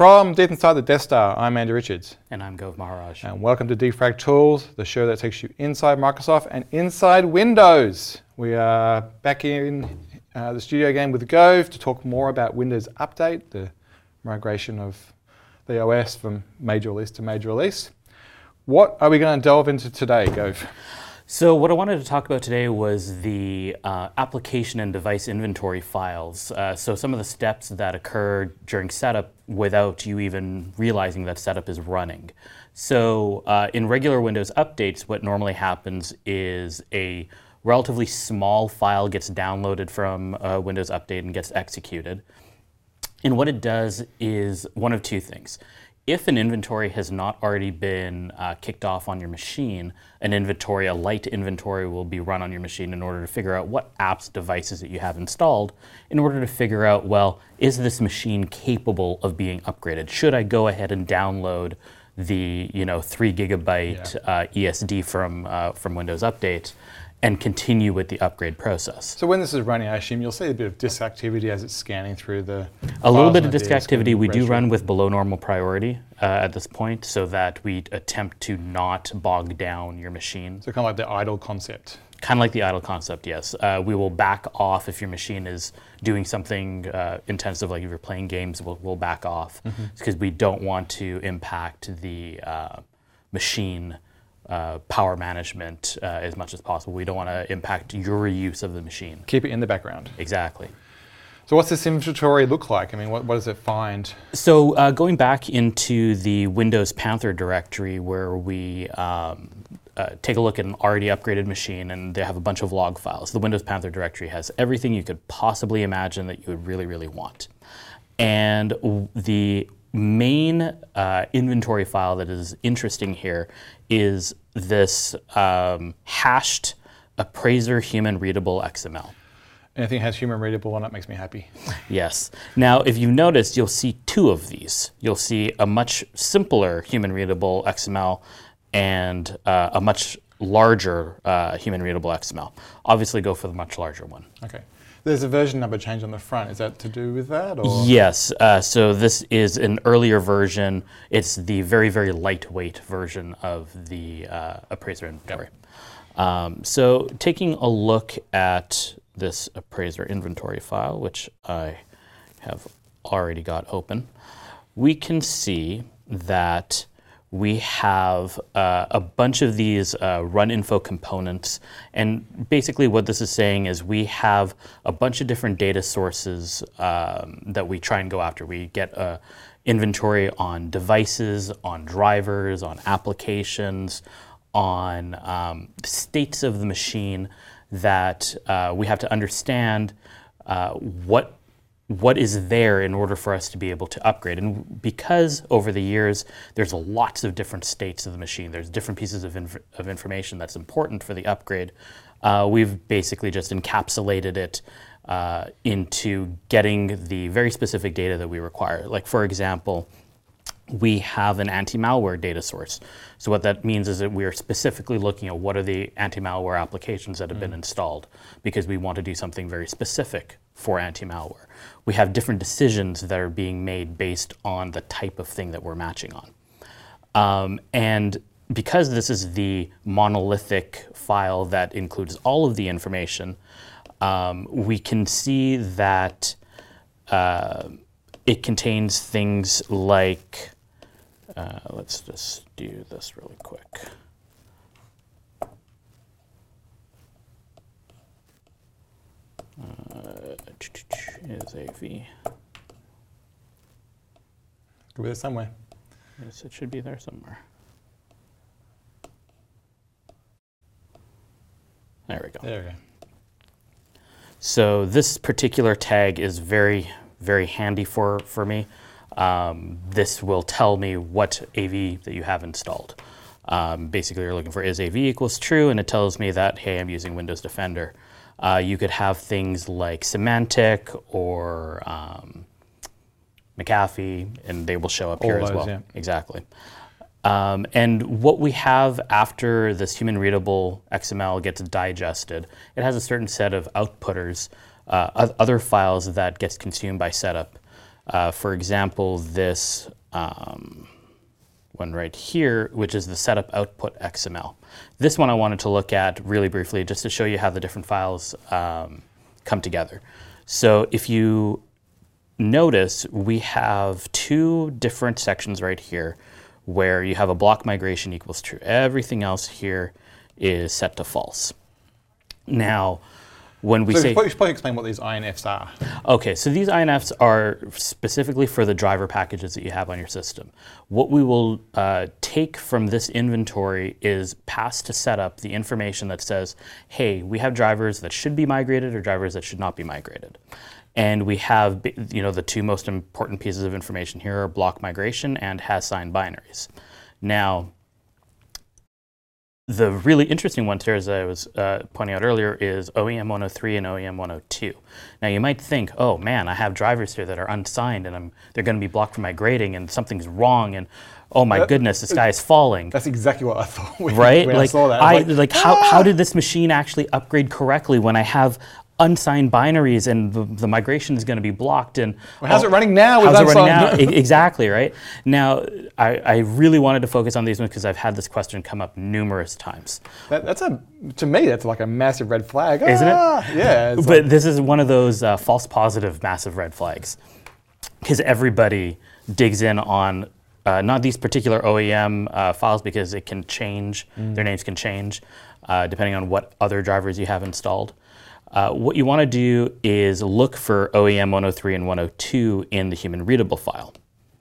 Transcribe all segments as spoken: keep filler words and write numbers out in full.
From deep inside the Death Star, I'm Andy Richards. And I'm Gov Maharaj. And welcome to Defrag Tools, the show that takes you inside Microsoft and inside Windows. We are back in uh, the studio again with Gov to talk more about Windows Update, the migration of the O S from major release to major release. What are we going to delve into today, Gov? So what I wanted to talk about today was the uh, application and device inventory files. Uh, so some of the steps that occur during setup without you even realizing that setup is running. So uh, in regular Windows updates, what normally happens is a relatively small file gets downloaded from uh, Windows Update and gets executed. And what it does is one of two things. If an inventory has not already been uh, kicked off on your machine, an inventory, a light inventory will be run on your machine in order to figure out what apps, devices that you have installed, in order to figure out, well, is this machine capable of being upgraded? Should I go ahead and download the, you know, three gigabyte yeah. uh, E S D from uh, from Windows Update and continue with the upgrade process? So when this is running, I assume you'll see a bit of disk activity as it's scanning through the A little bit of disk activity. We do run with below normal priority uh, at this point so that we attempt to not bog down your machine. So kind of like the idle concept. Kind of like the idle concept, yes. Uh, we will back off if your machine is doing something uh, intensive, like if you're playing games, we'll, we'll back off because mm-hmm. we don't want to impact the uh, machine Uh, power management uh, as much as possible. We don't want to impact your use of the machine. Keep it in the background. Exactly. So what's this inventory look like? I mean, what, what does it find? So uh, going back into the Windows Panther directory where we um, uh, take a look at an already upgraded machine and they have a bunch of log files. The Windows Panther directory has everything you could possibly imagine that you would really, really want. And w- the main uh, inventory file that is interesting here is this um, hashed appraiser human readable X M L. Anything has human readable on it makes me happy. Yes. Now, if you've noticed, you'll see two of these. You'll see a much simpler human readable X M L and uh, a much larger uh, human readable X M L. Obviously, go for the much larger one. Okay. There's a version number change on the front. Is that to do with that? Or? Yes. Uh, so this is an earlier version. It's the very, very lightweight version of the uh, appraiser inventory. Yep. Um, so taking a look at this appraiser inventory file, which I have already got open, we can see that we have uh, a bunch of these uh, run info components. And basically what this is saying is we have a bunch of different data sources um, that we try and go after. We get a inventory on devices, on drivers, on applications, on um, states of the machine that uh, we have to understand uh, what what is there in order for us to be able to upgrade. And because over the years, there's lots of different states of the machine, there's different pieces of, inf- of information that's important for the upgrade, uh, we've basically just encapsulated it uh, into getting the very specific data that we require. Like for example, we have an anti-malware data source. So what that means is that we are specifically looking at what are the anti-malware applications that have mm. been installed, because we want to do something very specific for anti-malware. We have different decisions that are being made based on the type of thing that we're matching on. Um, and because this is the monolithic file that includes all of the information, um, we can see that uh, it contains things like, uh, let's just do this really quick. Uh, is A V. Could be there somewhere. Yes, it should be there somewhere. There we go. There we go. So this particular tag is very, very handy for, for me. Um, this will tell me what A V that you have installed. Um, basically, you're looking for is A V equals true, and it tells me that, hey, I'm using Windows Defender. Uh, you could have things like Symantec or um, McAfee, and they will show up All here those, as well. Yeah. Exactly. Um, and what we have after this human readable X M L gets digested, it has a certain set of outputters, uh, other files that gets consumed by setup. Uh, for example, this um, one right here, which is the setup output X M L. This one I wanted to look at really briefly just to show you how the different files um, come together. So if you notice, we have two different sections right here where you have a block migration equals true. Everything else here is set to false. Now, when we so say... you should probably explain what these I N Fs are. Okay, so these I N Fs are specifically for the driver packages that you have on your system. What we will uh, take from this inventory is pass to setup the information that says, hey, we have drivers that should be migrated or drivers that should not be migrated. And we have, you know, the two most important pieces of information here are block migration and has signed binaries. Now, the really interesting ones here, as I was uh, pointing out earlier, is O E M one oh three and O E M one oh two. Now you might think, oh man, I have drivers here that are unsigned and I'm, they're going to be blocked from migrating and something's wrong and oh my that, goodness, the sky is falling. That's exactly what I thought when, right? when like, I saw that. I, I was like, like, like how, ah! how did this machine actually upgrade correctly when I have unsigned binaries and the, the migration is going to be blocked? And well, how's oh, it running now? With how's it running unsigned? now? E- exactly, right? Now, I, I really wanted to focus on these ones because I've had this question come up numerous times. That, that's a, to me, that's like a massive red flag. Isn't ah! it? Yeah. It's But like, this is one of those uh, false positive massive red flags because everybody digs in on uh, not these particular O E M uh, files because it can change, mm. their names can change uh, depending on what other drivers you have installed. Uh, what you want to do is look for O E M one oh three and one oh two in the human readable file.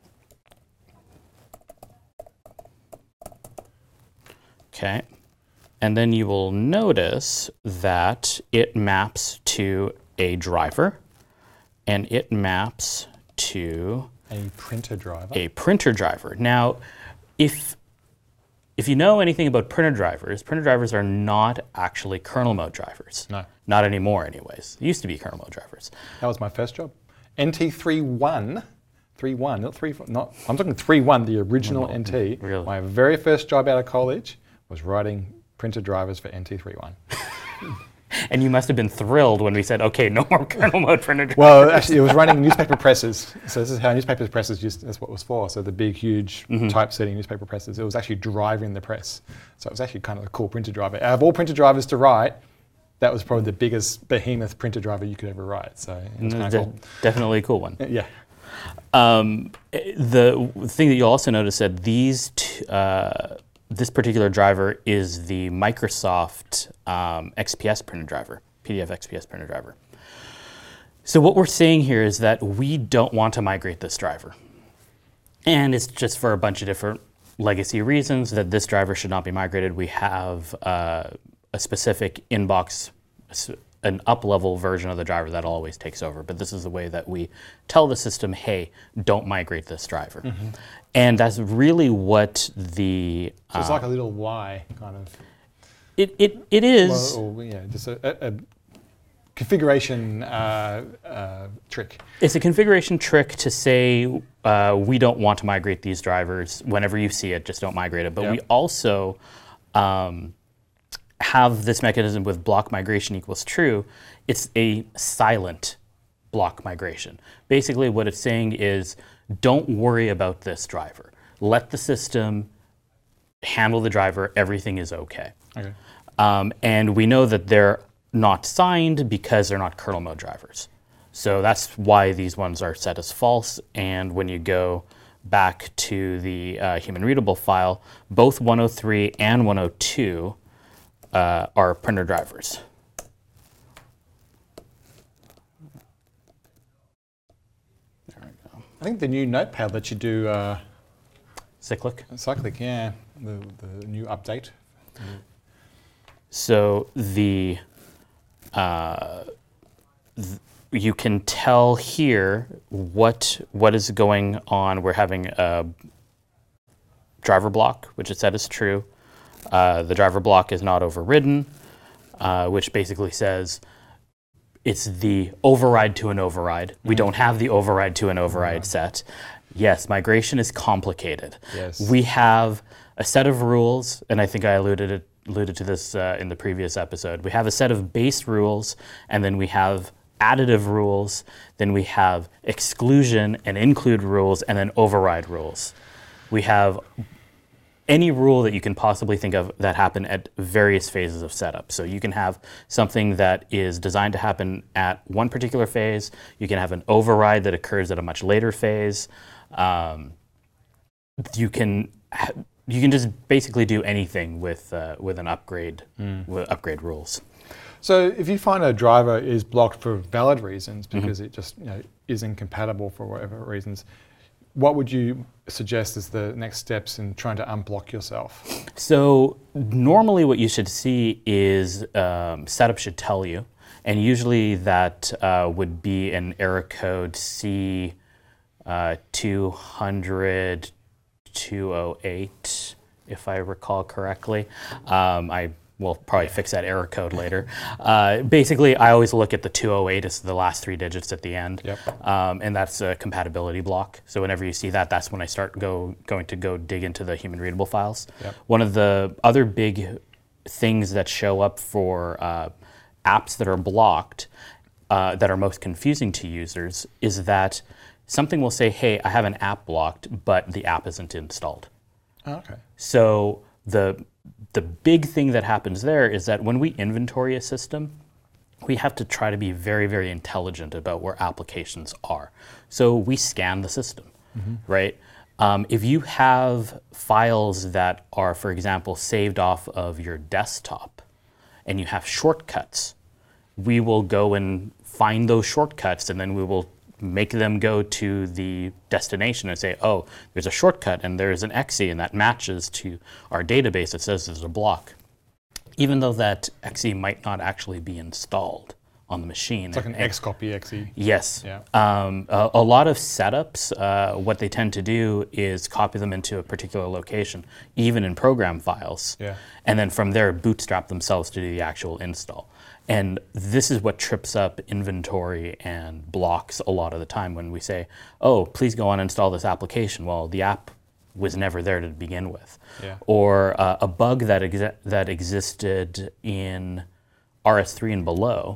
Okay, and then you will notice that it maps to a driver and it maps to a printer driver. A printer driver. Now, if If you know anything about printer drivers, printer drivers are not actually kernel mode drivers. No. Not anymore anyways. They used to be kernel mode drivers. That was my first job. N T three one, three one, not three, not, I'm talking three one, the original Oh, N T. really? My very first job out of college was writing printer drivers for N T three one. And you must have been thrilled when we said, okay, no more kernel mode printer drivers. Well, actually, it was running newspaper presses. So this is how newspaper presses used, that's what it was for. So the big, huge Mm-hmm. typesetting newspaper presses. It was actually driving the press. So it was actually kind of a cool printer driver. Out of all printer drivers to write, that was probably the biggest behemoth printer driver you could ever write. So it was kind of De- cool. Definitely a cool one. Yeah. Um, the thing that you'll also notice that these t- uh, this particular driver is the Microsoft um, X P S printer driver, P D F X P S printer driver. So what we're saying here is that we don't want to migrate this driver. And it's just for a bunch of different legacy reasons that this driver should not be migrated. We have uh, a specific inbox, an up-level version of the driver that always takes over. But this is the way that we tell the system, hey, don't migrate this driver. Mm-hmm. And that's really what the... So it's uh, like a little Y kind of. It, it, it is... Well, or, yeah, just a, a, a configuration uh, uh, trick. It's a configuration trick to say uh, we don't want to migrate these drivers. Whenever you see it, just don't migrate it. But Yep. we also um, have this mechanism with block migration equals true. It's a silent block migration. Basically, what it's saying is don't worry about this driver. Let the system handle the driver. Everything is okay. Okay. Um, and we know that they're not signed because they're not kernel mode drivers. So that's why these ones are set as false. And when you go back to the uh, human readable file, both one oh three and one oh two uh, are printer drivers. There we go. I think the new Notepad lets you do uh, Cyclic. cyclic, yeah, the, the new update. So the uh, th- you can tell here what what is going on. We're having a driver block, which is set as true. Uh, the driver block is not overridden, uh, which basically says it's the override to an override. We don't have the override to an override set. Yes, migration is complicated. Yes. We have a set of rules, and I think I alluded it, alluded to this uh, in the previous episode. We have a set of base rules, and then we have additive rules, then we have exclusion and include rules, and then override rules. We have any rule that you can possibly think of that happen at various phases of setup. So you can have something that is designed to happen at one particular phase. You can have an override that occurs at a much later phase. Um, you can you can just basically do anything with uh, with an upgrade mm. with upgrade rules. So if you find a driver is blocked for valid reasons because mm-hmm. it just you know, is incompatible for whatever reasons, what would you suggest as the next steps in trying to unblock yourself? So normally what you should see is um, setup should tell you, and usually that uh, would be an error code C uh, two hundred, two oh eight, if I recall correctly. Um, I will probably fix that error code later. Uh, basically, I always look at the two oh eight as the last three digits at the end, yep. um, and that's a compatibility block. So whenever you see that, that's when I start go going to go dig into the human readable files. Yep. One of the other big things that show up for uh, apps that are blocked, uh, that are most confusing to users, is that something will say, hey, I have an app blocked, but the app isn't installed. Oh, okay. So the The big thing that happens there is that when we inventory a system, we have to try to be very, very intelligent about where applications are. So we scan the system, mm-hmm. right? Um, if you have files that are, for example, saved off of your desktop and you have shortcuts, we will go and find those shortcuts, and then we will make them go to the destination and say, oh, there's a shortcut and there's an E X E and that matches to our database that says there's a block. Even though that E X E might not actually be installed on the machine. It's like an Xcopy E X E. Yes. Yeah. Um, a, a lot of setups, uh, what they tend to do is copy them into a particular location, even in program files. Yeah. And then from there, bootstrap themselves to do the actual install. And this is what trips up inventory and blocks a lot of the time when we say, oh, please go on and install this application. Well, the app was never there to begin with. Yeah. Or uh, a bug that, ex- that existed in R S three and below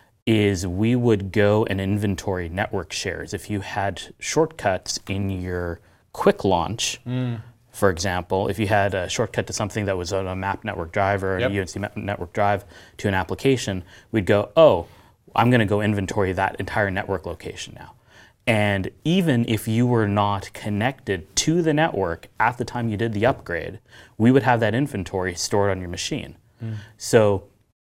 is we would go and inventory network shares. If you had shortcuts in your quick launch, mm. for example, if you had a shortcut to something that was on a map network drive or yep. a U N C network drive to an application, we'd go, oh, I'm going to go inventory that entire network location now. And even if you were not connected to the network at the time you did the upgrade, we would have that inventory stored on your machine. Mm. So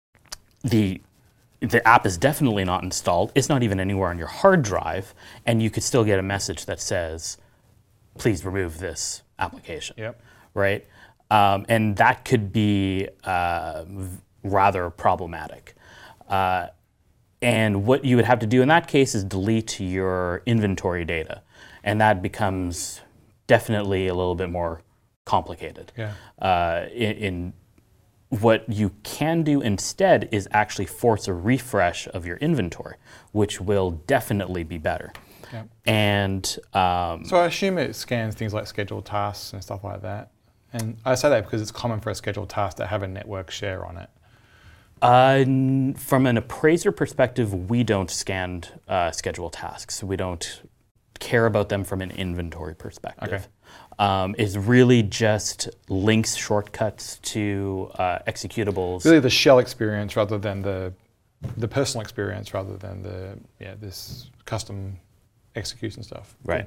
the the app is definitely not installed. It's not even anywhere on your hard drive, and you could still get a message that says, please remove this application, yep. right? Um, and that could be uh, v- rather problematic. Uh, and what you would have to do in that case is delete your inventory data, and that becomes definitely a little bit more complicated. Yeah. Uh, in, in what you can do instead is actually force a refresh of your inventory, which will definitely be better. Yep. And um, so I assume it scans things like scheduled tasks and stuff like that. And I say that because it's common for a scheduled task to have a network share on it. Uh, n- from an appraiser perspective, we don't scan uh, scheduled tasks. We don't care about them from an inventory perspective. Okay. Um, it's really just links, shortcuts to uh, executables. Really the shell experience rather than the the personal experience rather than the yeah this custom execution stuff. Right.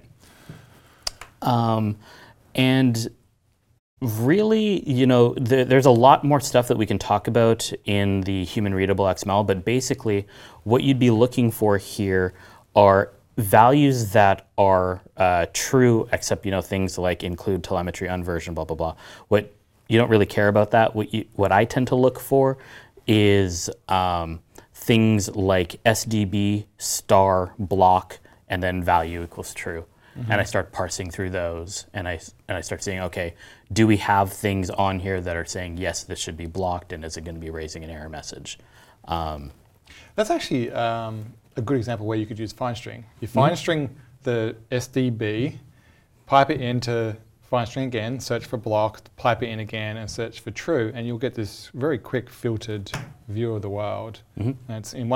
Um, and really, you know, th- there's a lot more stuff that we can talk about in the human readable X M L, but basically what you'd be looking for here are values that are uh, true, except, you know, things like include telemetry, unversion, blah, blah, blah. What you don't really care about that. What you, what I tend to look for is um, things like S D B, star, block, and then value equals true. Mm-hmm. And I start parsing through those, and I and I start saying, okay, do we have things on here that are saying, yes, this should be blocked, and is it going to be raising an error message? Um, That's actually um, a good example where you could use fine string. You fine mm-hmm. string the S D B, pipe it into fine string again, search for blocked, pipe it in again, and search for true, and you'll get this very quick filtered view of the world. Mm-hmm. And it's in one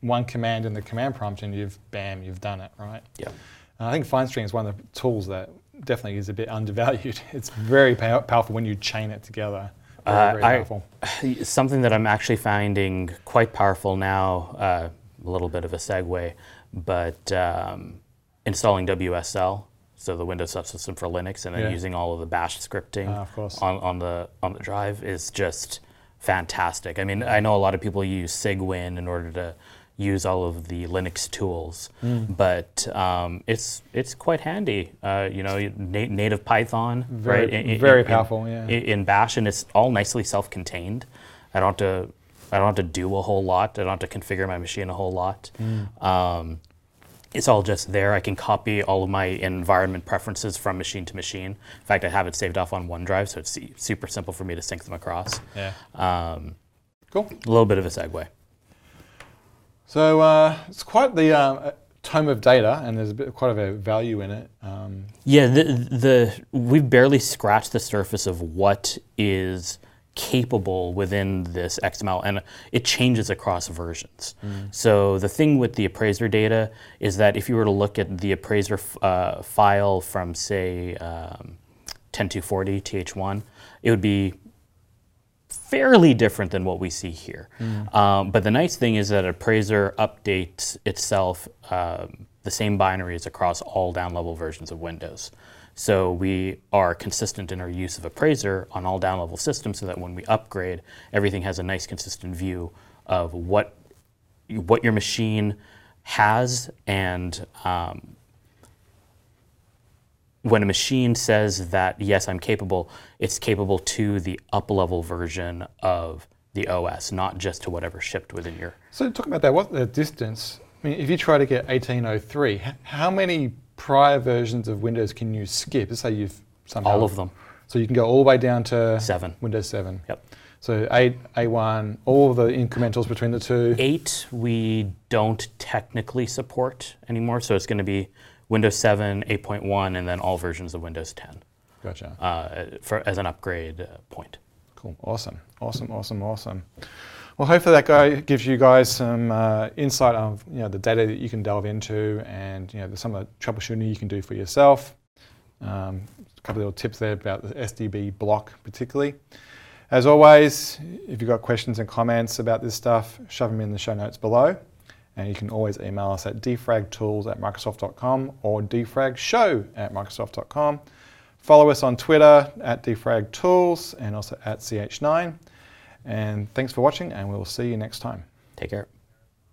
one command in the command prompt and you've, bam, you've done it, right? Yeah. And I think FineString is one of the tools that definitely is a bit undervalued. It's very pow- powerful when you chain it together. Very, Uh, very I- powerful. Something that I'm actually finding quite powerful now, uh, a little bit of a segue, but um, installing W S L, so the Windows subsystem for Linux, and then Yeah. using all of the bash scripting Ah, of course. on, on the on the drive is just fantastic. I mean, I know a lot of people use Cygwin in order to use all of the Linux tools, Mm. but um, it's it's quite handy. Uh, you know, na- native Python, Very, right? In- in- very in- powerful, yeah. in- in Bash, and it's all nicely self-contained. I don't have to, I don't have to do a whole lot. I don't have to configure my machine a whole lot. Mm. Um, it's all just there. I can copy all of my environment preferences from machine to machine. In fact, I have it saved off on OneDrive, so it's super simple for me to sync them across. Yeah. Um, Cool. a little bit of a segue. So uh, it's quite the um, tome of data, and there's a bit, quite of a value in it. Um, Yeah, the the we've barely scratched the surface of what is capable within this X M L, and it changes across versions. Mm. So the thing with the appraiser data is that if you were to look at the appraiser f- uh, file from, say, um, ten two forty T H one, it would be fairly different than what we see here. Mm. Um, but the nice thing is that appraiser updates itself um, the same binaries across all down-level versions of Windows. So we are consistent in our use of appraiser on all down-level systems so that when we upgrade, everything has a nice consistent view of what, what your machine has, and um, when a machine says that, yes, I'm capable, it's capable to the up-level version of the O S, not just to whatever shipped within your... So talk about that. What's the distance? I mean, if you try to get eighteen oh three, h- how many prior versions of Windows can you skip? Let's say you've somehow... All of them. So you can go all the way down to Seven. Windows seven. Yep. So eight, A one, all of the incrementals between the two. Eight, we don't technically support anymore, so it's going to be Windows seven, eight point one, and then all versions of Windows ten Gotcha. uh, for as an upgrade uh, point. Cool. Awesome. Awesome. Awesome. Awesome. Well, hopefully that guy gives you guys some uh, insight on you know the data that you can delve into, and you know some of the troubleshooting you can do for yourself. Um, a couple of little tips there about the S D B block, particularly. As always, if you've got questions and comments about this stuff, shove them in the show notes below. And you can always email us at defragtools at microsoft dot com or defragshow at microsoft dot com. Follow us on Twitter at defragtools and also at C H nine. And thanks for watching, and we'll see you next time. Take care.